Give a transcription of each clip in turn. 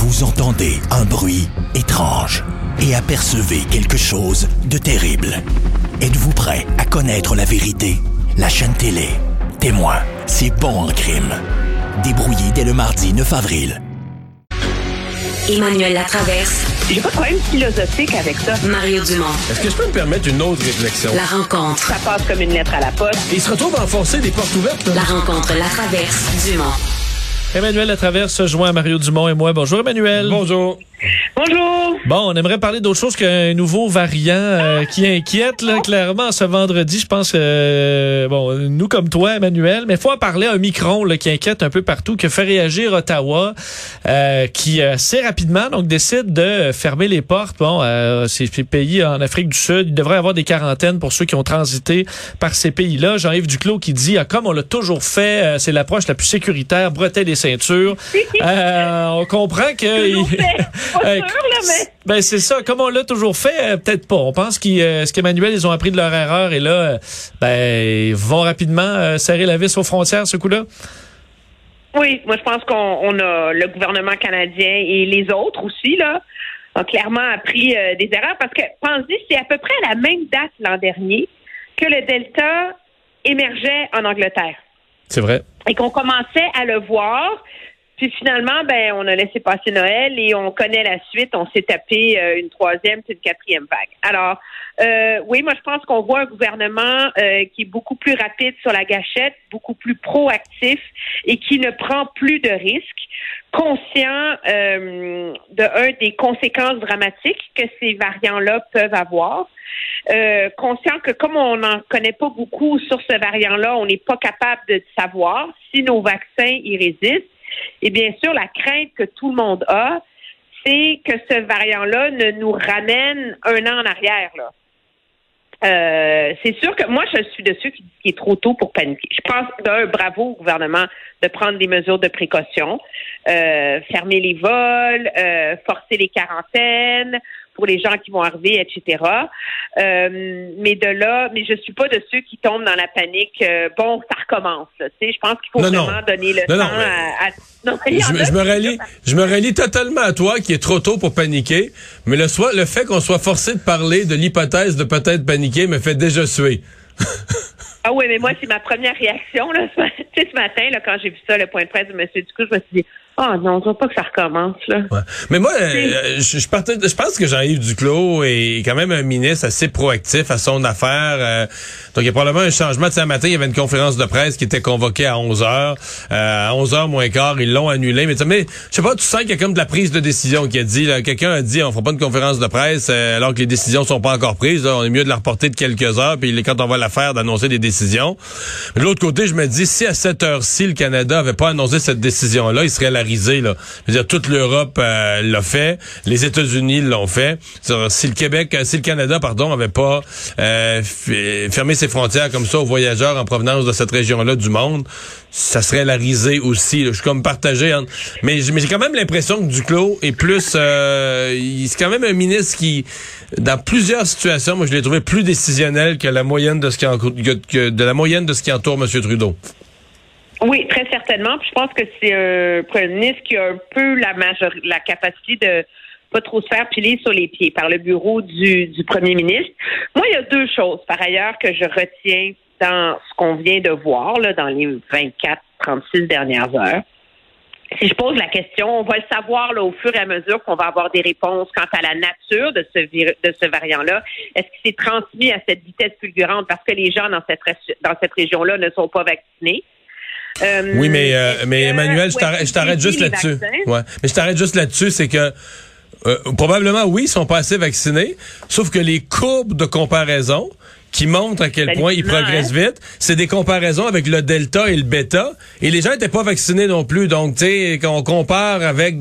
Vous entendez un bruit étrange et apercevez quelque chose de terrible. Êtes-vous prêt à connaître la vérité? La chaîne télé Témoin, c'est bon en crime. Débrouillé dès le mardi 9 avril. Emmanuel Latraverse. J'ai pas de problème philosophique avec ça. Mario Dumont. Est-ce que je peux me permettre une autre réflexion? La rencontre. Ça passe comme une lettre à la poste. Et il se retrouve à enfoncer des portes ouvertes. Là. La rencontre Latraverse Dumont. Emmanuel Latraverse se joint à Mario Dumont et moi. Bonjour Emmanuel. Bonjour. Bonjour. Bon, on aimerait parler d'autre chose qu'un nouveau variant qui inquiète là, clairement ce vendredi. Je pense que, nous comme toi Emmanuel, mais il faut en parler, un Omicron là, qui inquiète un peu partout, qui fait réagir Ottawa, qui assez rapidement donc décide de fermer les portes. Ces pays en Afrique du Sud, il devrait y avoir des quarantaines pour ceux qui ont transité par ces pays-là. Jean-Yves Duclos qui dit, comme on l'a toujours fait, c'est l'approche la plus sécuritaire, bretelles les ceintures. On comprend que... Ben c'est ça, comme on l'a toujours fait, peut-être pas. On pense qu'Emmanuel, ils ont appris de leur erreur et là, ils vont rapidement serrer la vis aux frontières, ce coup-là. Oui, moi je pense qu'on a le gouvernement canadien et les autres aussi là ont clairement appris des erreurs parce que pense-y, c'est à peu près à la même date l'an dernier que le Delta émergeait en Angleterre. C'est vrai. Et qu'on commençait à le voir. Puis finalement, on a laissé passer Noël et on connaît la suite. On s'est tapé une troisième puis une quatrième vague. Alors, oui, moi je pense qu'on voit un gouvernement qui est beaucoup plus rapide sur la gâchette, beaucoup plus proactif et qui ne prend plus de risques, conscient des conséquences dramatiques que ces variants-là peuvent avoir. Conscient que comme on n'en connaît pas beaucoup sur ce variant-là, on n'est pas capable de savoir si nos vaccins y résistent. Et bien sûr, la crainte que tout le monde a, c'est que ce variant-là ne nous ramène un an en arrière, là. C'est sûr que moi, je suis de ceux qui disent qu'il est trop tôt pour paniquer. Je pense bravo au gouvernement de prendre des mesures de précaution, fermer les vols, forcer les quarantaines pour les gens qui vont arriver, etc. Mais je suis pas de ceux qui tombent dans la panique. Ça recommence. Tu sais, je pense qu'il faut vraiment donner le temps à... Non, je me rallie totalement à toi qui est trop tôt pour paniquer, mais le fait qu'on soit forcé de parler de l'hypothèse de peut-être paniquer me fait déjà suer. Ah oui, mais moi, c'est ma première réaction. Là. Tu sais, ce matin, là, quand j'ai vu ça, le point de presse de M. Duclos, je me suis dit, non, je veux pas que ça recommence, là. Ouais. Mais moi, je pense que Jean-Yves Duclos est quand même un ministre assez proactif à son affaire. Donc, il y a probablement un changement. Tu sais, un matin, il y avait une conférence de presse qui était convoquée à 11h. À 11h moins quart, ils l'ont annulée. Mais je sais pas, tu sens qu'il y a comme de la prise de décision qui a dit, là, quelqu'un a dit, on fera pas de conférence de presse alors que les décisions sont pas encore prises. Là, on est mieux de la reporter de quelques heures, puis quand on va la faire, d'annoncer des décisions. Mais de l'autre côté, je me dis, si à cette heure-ci, le Canada avait pas annoncé cette décision-là, il serait risée, là. Je veux dire, toute l'Europe l'a fait, les États-Unis l'ont fait. Si le Canada, avait pas fermé ses frontières comme ça aux voyageurs en provenance de cette région-là du monde, ça serait la risée aussi. Là. Je suis comme partagé. Mais j'ai quand même l'impression que Duclos est plus... c'est quand même un ministre qui, dans plusieurs situations, moi je l'ai trouvé plus décisionnel que la moyenne de ce qui entoure M. Trudeau. Oui, très certainement. Puis je pense que c'est un premier ministre qui a un peu la capacité de pas trop se faire piler sur les pieds par le bureau du premier ministre. Moi, il y a deux choses, par ailleurs, que je retiens dans ce qu'on vient de voir là, dans les 24-36 dernières heures. Si je pose la question, on va le savoir là, au fur et à mesure qu'on va avoir des réponses quant à la nature de ce variant-là. Est-ce qu'il s'est transmis à cette vitesse fulgurante parce que les gens dans cette région-là ne sont pas vaccinés? Oui, mais Emmanuel, je t'arrête juste là-dessus. Ouais, mais je t'arrête juste là-dessus, c'est que probablement, oui, ils sont pas assez vaccinés, sauf que les courbes de comparaison qui montrent à quel point ils progressent vite, c'est des comparaisons avec le Delta et le Beta, et les gens étaient pas vaccinés non plus, donc tu sais, quand on compare avec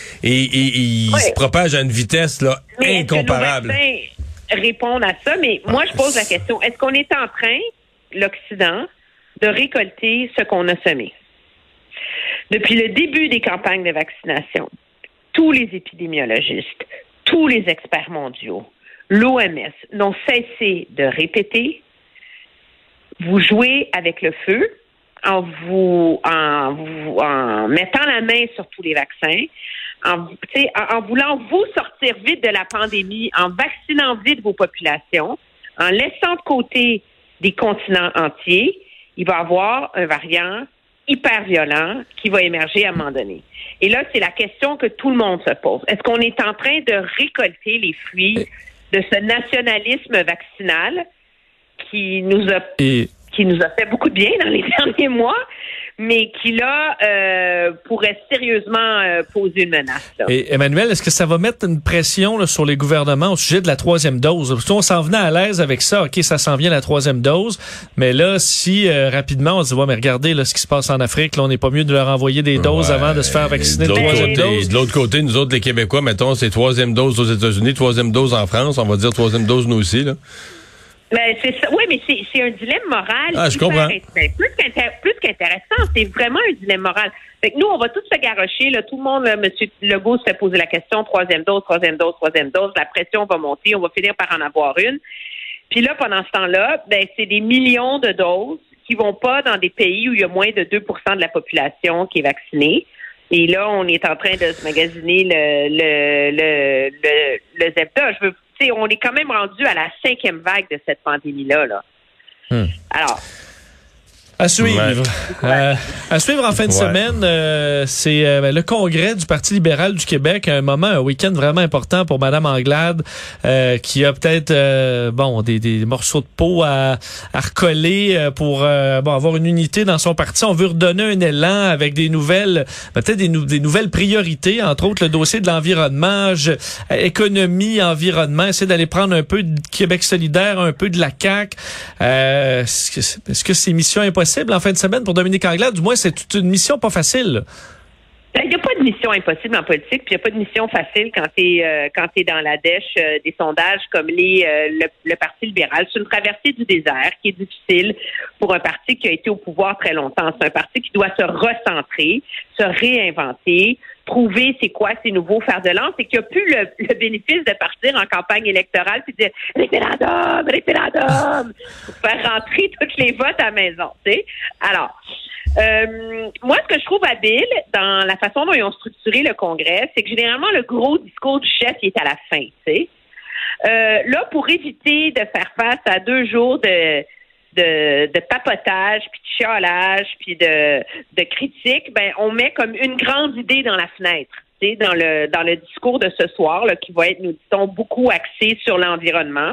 ils se propagent à une vitesse là incomparable. Répondre à ça, mais moi je pose la question, est-ce qu'on est en train, l'Occident, de récolter ce qu'on a semé? Depuis le début des campagnes de vaccination, tous les épidémiologistes, tous les experts mondiaux, l'OMS n'ont cessé de répéter, vous jouez avec le feu en mettant la main sur tous les vaccins, en voulant vous sortir vite de la pandémie, en vaccinant vite vos populations, en laissant de côté des continents entiers, il va y avoir un variant hyper violent qui va émerger à un moment donné. Et là, c'est la question que tout le monde se pose. Est-ce qu'on est en train de récolter les fruits de ce nationalisme vaccinal qui nous a fait beaucoup de bien dans les derniers mois, mais qui, là, pourrait sérieusement poser une menace. Là. Et Emmanuel, est-ce que ça va mettre une pression là, sur les gouvernements au sujet de la troisième dose? Parce qu'on s'en venait à l'aise avec ça. OK, ça s'en vient la troisième dose. Mais là, si rapidement, on se dit, ouais, mais regardez là, ce qui se passe en Afrique, là, on n'est pas mieux de leur envoyer des doses avant de se faire vacciner de troisième dose. De l'autre côté, nous autres, les Québécois, mettons, c'est troisième dose aux États-Unis, troisième dose en France. On va dire troisième dose nous aussi, là. Ben, c'est ça. Oui, mais c'est un dilemme moral. Ah, je comprends. Plus qu'intéressant, c'est vraiment un dilemme moral. Fait que nous, on va tous se garrocher, là. Tout le monde, là, M. Legault se fait poser la question, troisième dose. La pression va monter. On va finir par en avoir une. Puis là, pendant ce temps-là, ben, c'est des millions de doses qui vont pas dans des pays où il y a moins de 2% de la population qui est vaccinée. Et là, on est en train de se magasiner le Zepda. On est quand même rendu à la 5e vague de cette pandémie-là. Là. Alors. À suivre. À suivre en fin de semaine, c'est le congrès du Parti libéral du Québec, un week-end vraiment important pour Mme Anglade, qui a peut-être des morceaux de peau à recoller pour avoir une unité dans son parti. On veut redonner un élan avec des nouvelles, peut-être des nouvelles priorités, entre autres le dossier de l'environnement, économie, environnement, essayer d'aller prendre un peu de Québec solidaire, un peu de la CAQ. Est-ce que c'est mission impossible en fin de semaine pour Dominique Anglade? Du moins, c'est toute une mission pas facile. Il n'y a pas de mission impossible en politique, puis il n'y a pas de mission facile quand t'es dans la dèche des sondages comme le Parti libéral. C'est une traversée du désert qui est difficile pour un parti qui a été au pouvoir très longtemps. C'est un parti qui doit se recentrer, se réinventer, trouver c'est quoi ses nouveaux fers de lance et qui a plus le bénéfice de partir en campagne électorale puis de dire référendum pour faire rentrer tous les votes à la maison, tu sais. Alors, moi, ce que je trouve habile dans la façon dont ils ont structuré le Congrès, c'est que généralement, le gros discours du chef, il est à la fin, tu sais. Là, pour éviter de faire face à 2 jours de papotage, puis de chiolage, puis de critique, ben on met comme une grande idée dans la fenêtre, tu sais, dans le discours de ce soir, là, qui va être, nous dit-on, beaucoup axé sur l'environnement.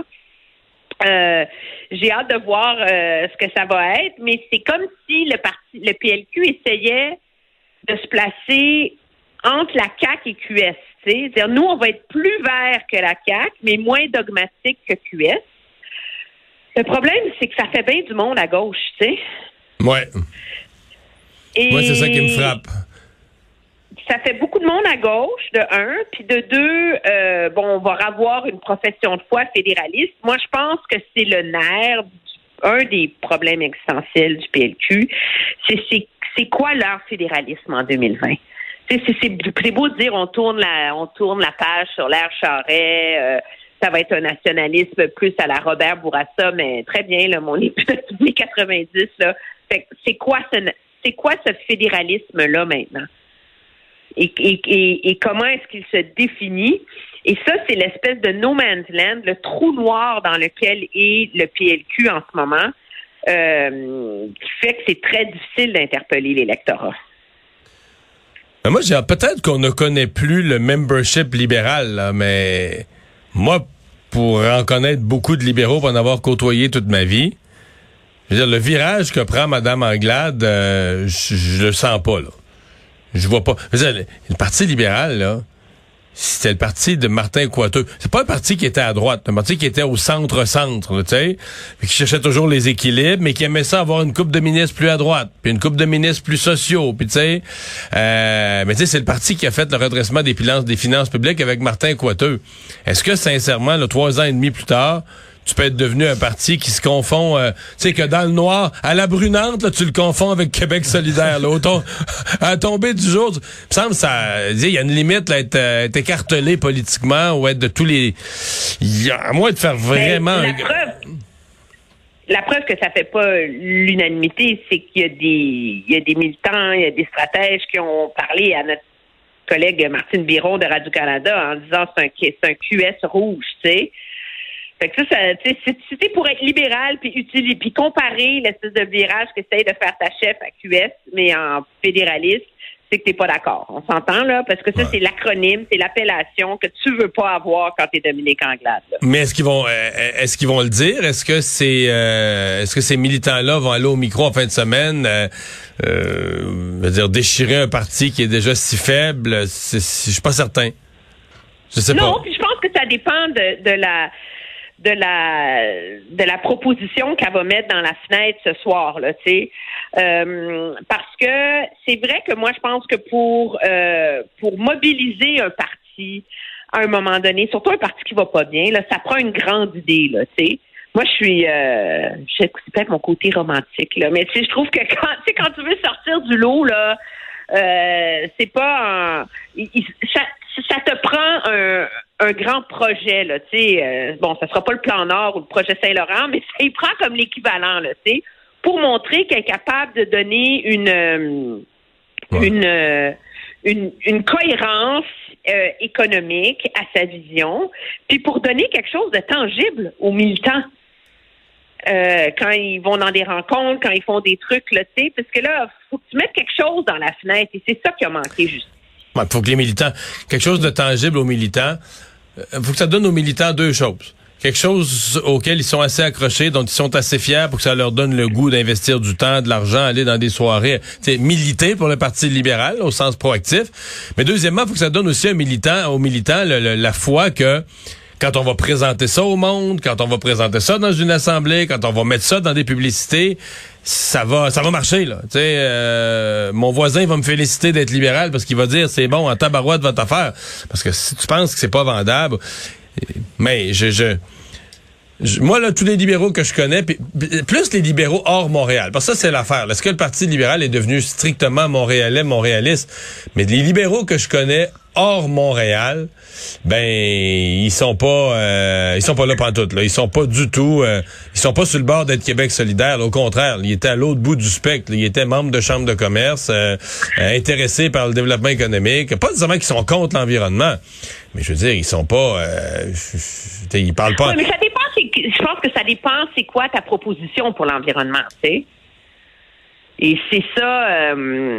J'ai hâte de voir ce que ça va être, mais c'est comme si le PLQ essayait de se placer entre la CAQ et QS. Tu sais, c'est-à-dire, nous, on va être plus vert que la CAQ, mais moins dogmatique que QS. Le problème, c'est que ça fait bien du monde à gauche, tu sais. Ouais. Moi, c'est ça qui me frappe. Ça fait beaucoup de monde à gauche, de un, puis de deux, on va avoir une profession de foi fédéraliste. Moi, je pense que c'est le nerf, un des problèmes existentiels du PLQ. C'est quoi leur fédéralisme en 2020? C'est beau de dire on tourne la page sur l'ère Charest, ça va être un nationalisme plus à la Robert Bourassa, mais très bien, là, mon les 90, là. Fait, c'est quoi ce fédéralisme-là maintenant? Et comment est-ce qu'il se définit? Et ça, c'est l'espèce de no man's land, le trou noir dans lequel est le PLQ en ce moment, qui fait que c'est très difficile d'interpeller l'électorat. Mais moi, peut-être qu'on ne connaît plus le membership libéral, là, mais moi, pour en connaître beaucoup de libéraux, pour en avoir côtoyé toute ma vie, je veux dire, le virage que prend Mme Anglade, je le sens pas, là. Je vois pas. Je veux dire, le Parti libéral, là, c'était le parti de Martin Coiteux. C'est pas un parti qui était à droite, un parti qui était au centre-centre, tu sais, qui cherchait toujours les équilibres, mais qui aimait ça avoir une couple de ministres plus à droite, puis une couple de ministres plus sociaux, puis tu sais, mais tu sais, c'est le parti qui a fait le redressement des finances publiques avec Martin Coiteux. Est-ce que, sincèrement, 3 ans et demi plus tard, tu peux être devenu un parti qui se confond, tu sais, que dans le noir, à la brunante, là, tu le confonds avec Québec solidaire, là, à tomber du jour. Il me semble il y a une limite, là, être écartelé politiquement ou être de tous les, à moins de faire vraiment. La preuve que ça fait pas l'unanimité, c'est qu'il y a des militants, il y a des stratèges qui ont parlé à notre collègue Martine Biron de Radio-Canada en disant c'est un QS rouge, tu sais. Fait que ça si c'était pour être libéral puis comparer l'espèce de virage qu'essaye de faire ta chef à QS, mais en fédéraliste, c'est que t'es pas d'accord. On s'entend, là, parce que ça, c'est l'acronyme, c'est l'appellation que tu veux pas avoir quand t'es Dominique Anglade, là. Mais est-ce qu'ils vont le dire? Est-ce que ces militants-là vont aller au micro en fin de semaine, déchirer un parti qui est déjà si faible? Je suis pas certain. Je sais pas. Non, puis je pense que ça dépend de la proposition qu'elle va mettre dans la fenêtre ce soir, là, tu sais. Parce que c'est vrai que moi, je pense que pour mobiliser un parti à un moment donné, surtout un parti qui va pas bien, là, ça prend une grande idée, là, tu sais. Moi, c'est peut-être mon côté romantique, là, mais tu sais, je trouve que quand tu veux sortir du lot, là, c'est pas ça te prend un grand projet, là, tu sais. Ça sera pas le plan Nord ou le projet Saint-Laurent, mais ça y prend comme l'équivalent, là, tu sais, pour montrer qu'elle est capable de donner une cohérence économique à sa vision, puis pour donner quelque chose de tangible aux militants. Quand ils vont dans des rencontres, quand ils font des trucs, là, tu sais, parce que là, faut que tu mettes quelque chose dans la fenêtre, et c'est ça qui a manqué, juste. Il faut que les militants, quelque chose de tangible aux militants, faut que ça donne aux militants deux choses. Quelque chose auquel ils sont assez accrochés, dont ils sont assez fiers pour que ça leur donne le goût d'investir du temps, de l'argent, aller dans des soirées, militer pour le Parti libéral, au sens proactif. Mais deuxièmement, il faut que ça donne aussi aux militants la foi que quand on va présenter ça au monde, quand on va présenter ça dans une assemblée, quand on va mettre ça dans des publicités, ça va marcher, là. Tu sais, mon voisin va me féliciter d'être libéral parce qu'il va dire c'est bon, en tabarouette votre affaire. Parce que si tu penses que c'est pas vendable, mais moi, là, tous les libéraux que je connais, plus les libéraux hors Montréal, parce que ça, c'est l'affaire. Est-ce que le Parti libéral est devenu strictement montréaliste? Mais les libéraux que je connais hors Montréal, ils sont pas là pantoute, là. Ils sont pas du tout, ils sont pas sur le bord d'être Québec solidaire. Là, au contraire, ils étaient à l'autre bout du spectre. Là. Ils étaient membres de chambre de commerce, intéressés par le développement économique. Pas nécessairement qu'ils sont contre l'environnement, mais je veux dire, ils sont pas, ils parlent pas. Oui, mais ça dépend. Je pense que ça dépend. C'est quoi ta proposition pour l'environnement, tu sais? Et c'est ça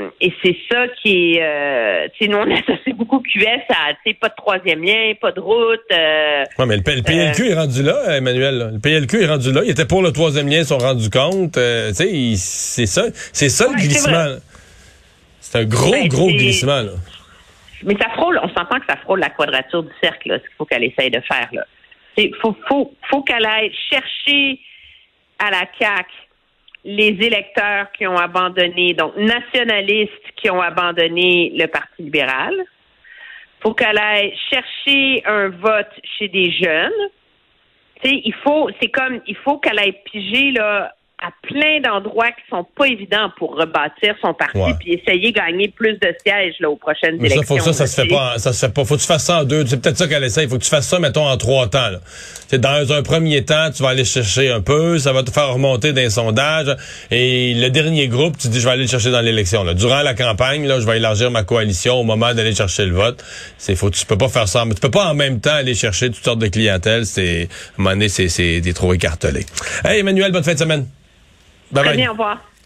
qui est, tu sais, nous on associe beaucoup QS à, tu sais, pas de troisième lien, pas de route. Ouais, mais le PLQ est rendu là, Emmanuel. Là. Le PLQ est rendu là. Il était pour le troisième lien, ils sont rendus compte. Tu sais, c'est ça le glissement. C'est un gros glissement là. Mais ça frôle. On s'entend que ça frôle la quadrature du cercle. Là, ce qu'il faut qu'elle essaye de faire là. Il faut qu'elle aille chercher à la CAQ les électeurs qui ont abandonné, donc nationalistes qui ont abandonné le Parti libéral. Faut qu'elle aille chercher un vote chez des jeunes. Tu sais, il faut qu'elle aille piger là à plein d'endroits qui sont pas évidents pour rebâtir son parti puis essayer de gagner plus de sièges là aux prochaines élections. Ça se fait pas. Faut que tu fasses ça en deux. C'est peut-être ça qu'elle essaye. Faut que tu fasses ça, mettons, en 3 temps, là. C'est dans un premier temps, tu vas aller chercher un peu, ça va te faire remonter dans les sondages. Et le dernier groupe, tu dis, je vais aller le chercher dans l'élection, là. Durant la campagne, là, je vais élargir ma coalition au moment d'aller chercher le vote. Tu peux pas faire ça. Tu peux pas en même temps aller chercher toutes sortes de clientèle. À un moment donné, c'est trop écartelé. Hey, Emmanuel, bonne fin de semaine. Bye bye. Très bien, au revoir.